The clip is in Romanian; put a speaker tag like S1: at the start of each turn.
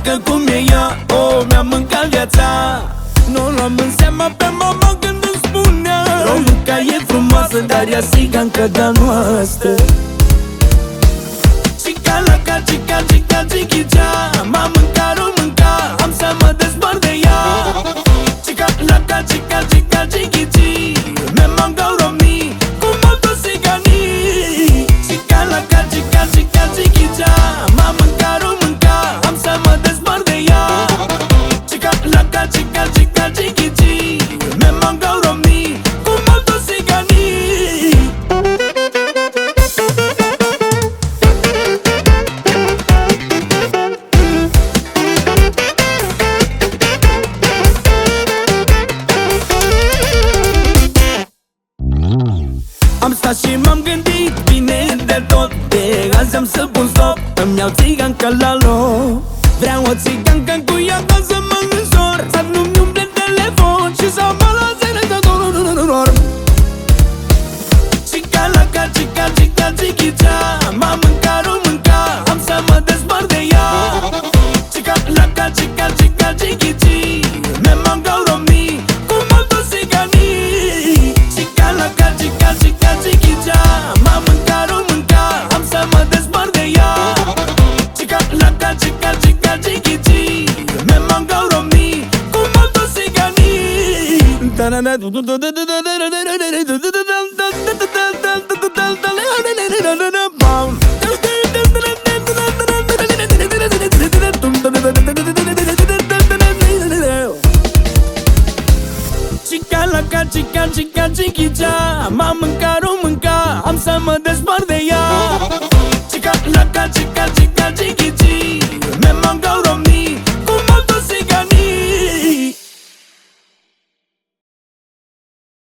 S1: că cum e ea, oh, mi-a mâncat viața. Nu luam în seama pe mama când îmi spunea Românca e frumoasă, dar ea sigancă de-a noastră. Cica la ca, cica, cica, cichicea, m-a mâncat românca, am să mă despart de ea. Cica la ca, cica, cica, cichici, me mangau romii cu motosiganii. Cica la ca, cica, cica, cichicea, m-a mâncat românca, am să mă despart de ea. Cica la ca, cica, cica, cichici, me mangau romii cu motosiganii. Am stat și m-am gândit bine de tot, de azi am să pun stop, îmi iau țiganca la loc. Vreau o țigancă cu ea ca să mă însor, să nu-mi umple telefon și să mă lase de doror. Cica la ca, cica, cica, cichicea, m-a mâncat românca, am să mă despart de ea. Cica la ca, cica, cica, cichici, me mangau romii cu motosiganii. Cica la ca, cica, cica, cichicea, m-a mâncat românca, am să mă despart de ea. Cica la ca, cica, cica, cichici, me mangau romii cu motosiganii. Cica la ca, cica, cica, cichicea, m-a mâncat românca, am să mă despart de ea.